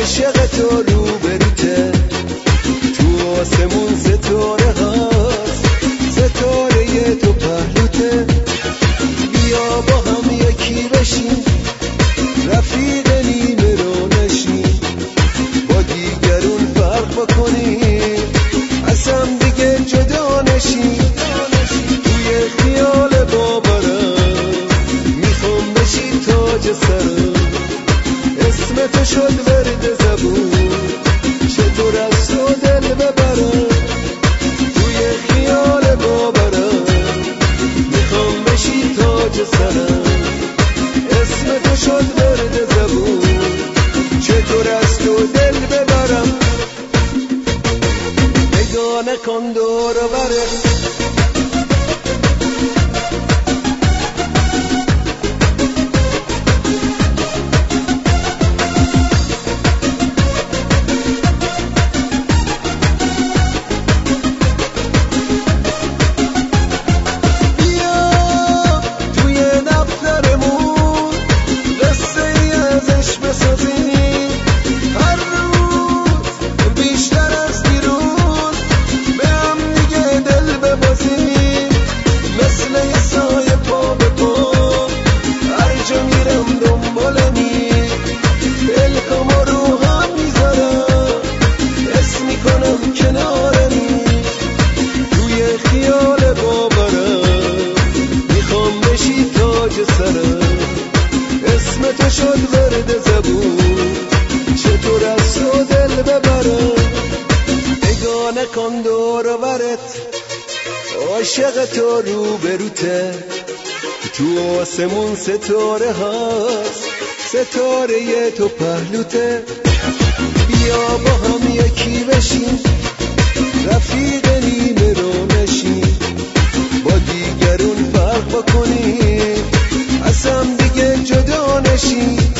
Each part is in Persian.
عاشق تو روبروته، تو آسمون ستاره هاست، ستاره تو پهلوته. بیا با هم یکی بشیم، رفیق نیمه رو نشیم، با دیگرون فرق بکنیم، از هم دیگه جدا نشیم. توی خیال باورم میخوام بشی تاج سرم، اسم تو شد ورد زبون، چطور از تو دل ببرم. توی خیال باورم میخوام بشی تاج سرم، اسم تو شد ورد زبون، چطور از تو دل ببرم. نگاه نکن دور و برت، اسم تو شد ورد زبون، چطور از تو دل ببرم. نگاه نکن دور و برت، عاشق تو روبروته، تو آسمون ستاره هاست، ستاره تو پهلوته. بیا با هم یکی بشیم، رفیق نیمه رو نشیم، با دیگرون فرق بکنیم، از هم دیگه جدا نشیم.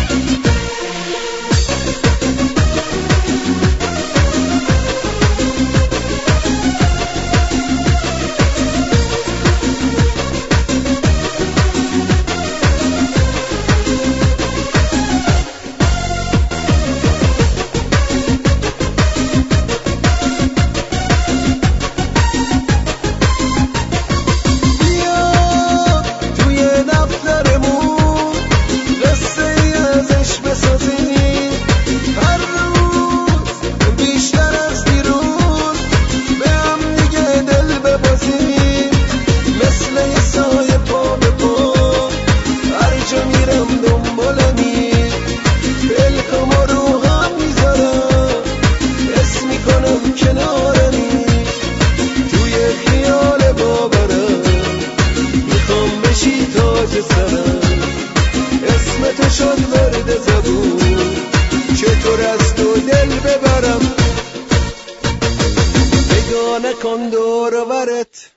اسم تو شد ورد زبون، چطور از تو دل ببرم. نگاه نکن دور و برت،